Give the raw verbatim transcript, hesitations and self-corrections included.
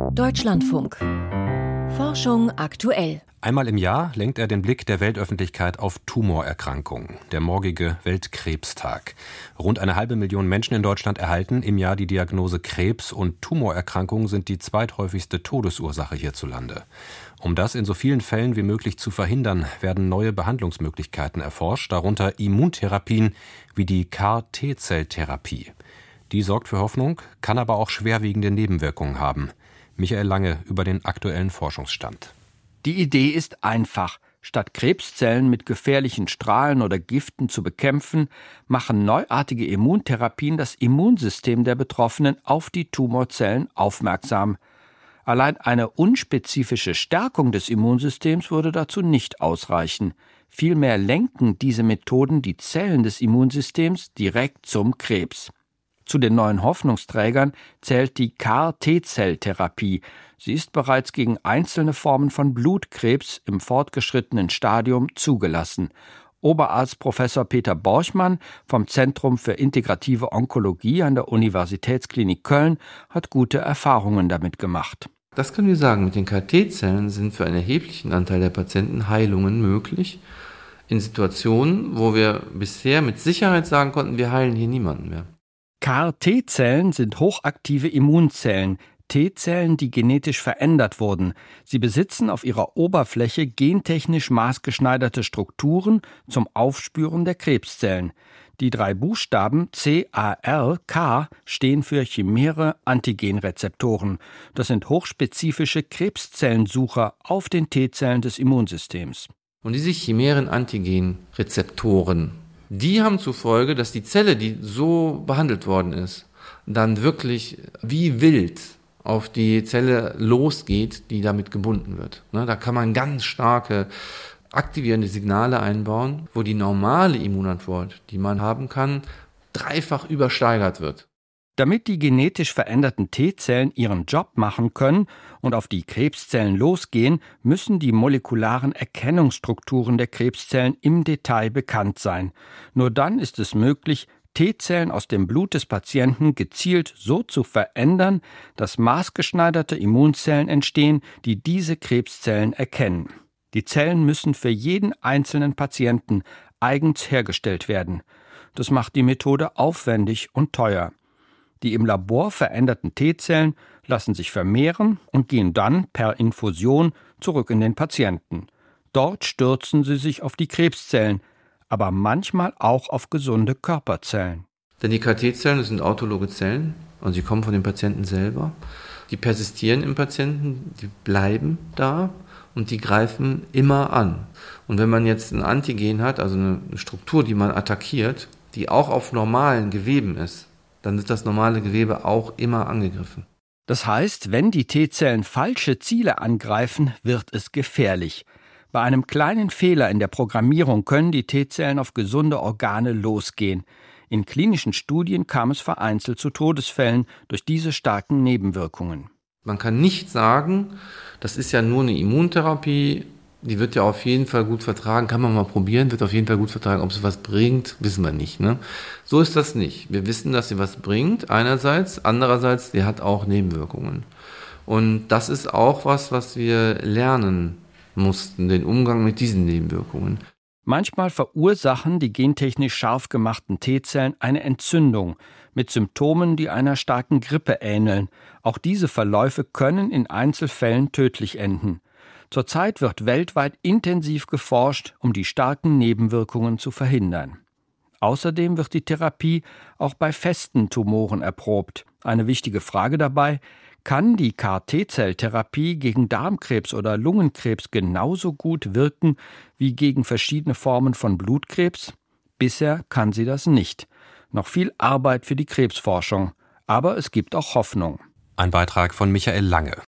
Deutschlandfunk. Forschung aktuell. Einmal im Jahr lenkt er den Blick der Weltöffentlichkeit auf Tumorerkrankungen, der morgige Weltkrebstag. Rund eine halbe Million Menschen in Deutschland erhalten im Jahr die Diagnose Krebs, und Tumorerkrankungen sind die zweithäufigste Todesursache hierzulande. Um das in so vielen Fällen wie möglich zu verhindern, werden neue Behandlungsmöglichkeiten erforscht, darunter Immuntherapien wie die C A R T-Zelltherapie. Die sorgt für Hoffnung, kann aber auch schwerwiegende Nebenwirkungen haben. Michael Lange über den aktuellen Forschungsstand. Die Idee ist einfach. Statt Krebszellen mit gefährlichen Strahlen oder Giften zu bekämpfen, machen neuartige Immuntherapien das Immunsystem der Betroffenen auf die Tumorzellen aufmerksam. Allein eine unspezifische Stärkung des Immunsystems würde dazu nicht ausreichen. Vielmehr lenken diese Methoden die Zellen des Immunsystems direkt zum Krebs. Zu den neuen Hoffnungsträgern zählt die C A R T-Zelltherapie. Sie ist bereits gegen einzelne Formen von Blutkrebs im fortgeschrittenen Stadium zugelassen. Oberarzt Professor Peter Borchmann vom Zentrum für integrative Onkologie an der Universitätsklinik Köln hat gute Erfahrungen damit gemacht. Das können wir sagen. Mit den C A R T-Zellen sind für einen erheblichen Anteil der Patienten Heilungen möglich. In Situationen, wo wir bisher mit Sicherheit sagen konnten, wir heilen hier niemanden mehr. C A R T-Zellen sind hochaktive Immunzellen, T-Zellen, die genetisch verändert wurden. Sie besitzen auf ihrer Oberfläche gentechnisch maßgeschneiderte Strukturen zum Aufspüren der Krebszellen. Die drei Buchstaben C A R K stehen für chimäre Antigenrezeptoren. Das sind hochspezifische Krebszellensucher auf den T-Zellen des Immunsystems. Und diese chimären Antigenrezeptoren, die haben zur Folge, dass die Zelle, die so behandelt worden ist, dann wirklich wie wild auf die Zelle losgeht, die damit gebunden wird. Da kann man ganz starke aktivierende Signale einbauen, wo die normale Immunantwort, die man haben kann, dreifach übersteigert wird. Damit die genetisch veränderten T-Zellen ihren Job machen können und auf die Krebszellen losgehen, müssen die molekularen Erkennungsstrukturen der Krebszellen im Detail bekannt sein. Nur dann ist es möglich, T-Zellen aus dem Blut des Patienten gezielt so zu verändern, dass maßgeschneiderte Immunzellen entstehen, die diese Krebszellen erkennen. Die Zellen müssen für jeden einzelnen Patienten eigens hergestellt werden. Das macht die Methode aufwendig und teuer. Die im Labor veränderten T-Zellen lassen sich vermehren und gehen dann per Infusion zurück in den Patienten. Dort stürzen sie sich auf die Krebszellen, aber manchmal auch auf gesunde Körperzellen. Denn die C A R T-Zellen sind autologe Zellen und sie kommen von dem Patienten selber. Die persistieren im Patienten, die bleiben da und die greifen immer an. Und wenn man jetzt ein Antigen hat, also eine Struktur, die man attackiert, die auch auf normalen Geweben ist, dann wird das normale Gewebe auch immer angegriffen. Das heißt, wenn die T-Zellen falsche Ziele angreifen, wird es gefährlich. Bei einem kleinen Fehler in der Programmierung können die T-Zellen auf gesunde Organe losgehen. In klinischen Studien kam es vereinzelt zu Todesfällen durch diese starken Nebenwirkungen. Man kann nicht sagen, das ist ja nur eine Immuntherapie, die wird ja auf jeden Fall gut vertragen, kann man mal probieren, wird auf jeden Fall gut vertragen. Ob sie was bringt, wissen wir nicht. Ne? So ist das nicht. Wir wissen, dass sie was bringt, einerseits, andererseits, sie hat auch Nebenwirkungen. Und das ist auch was, was wir lernen mussten, den Umgang mit diesen Nebenwirkungen. Manchmal verursachen die gentechnisch scharf gemachten T-Zellen eine Entzündung mit Symptomen, die einer starken Grippe ähneln. Auch diese Verläufe können in Einzelfällen tödlich enden. Zurzeit wird weltweit intensiv geforscht, um die starken Nebenwirkungen zu verhindern. Außerdem wird die Therapie auch bei festen Tumoren erprobt. Eine wichtige Frage dabei: Kann die C A R T-Zelltherapie gegen Darmkrebs oder Lungenkrebs genauso gut wirken wie gegen verschiedene Formen von Blutkrebs? Bisher kann sie das nicht. Noch viel Arbeit für die Krebsforschung. Aber es gibt auch Hoffnung. Ein Beitrag von Michael Lange.